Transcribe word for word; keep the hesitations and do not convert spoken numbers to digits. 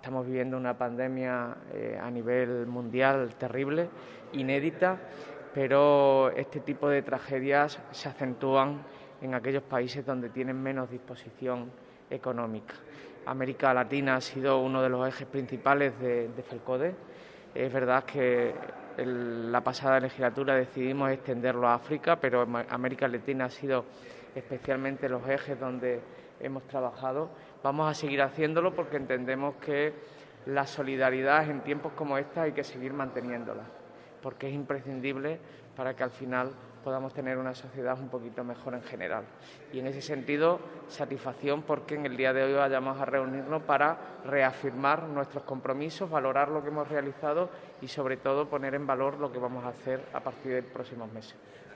Estamos viviendo una pandemia eh, a nivel mundial terrible, inédita, pero este tipo de tragedias se acentúan en aquellos países donde tienen menos disposición económica. América Latina ha sido uno de los ejes principales de, de FELCODE. Es verdad que en la pasada legislatura decidimos extenderlo a África, pero América Latina ha sido especialmente los ejes donde hemos trabajado. Vamos a seguir haciéndolo porque entendemos que la solidaridad en tiempos como esta hay que seguir manteniéndola, porque es imprescindible para que al final podamos tener una sociedad un poquito mejor en general. Y en ese sentido, satisfacción porque en el día de hoy vayamos a reunirnos para reafirmar nuestros compromisos, valorar lo que hemos realizado y sobre todo poner en valor lo que vamos a hacer a partir de los próximos meses.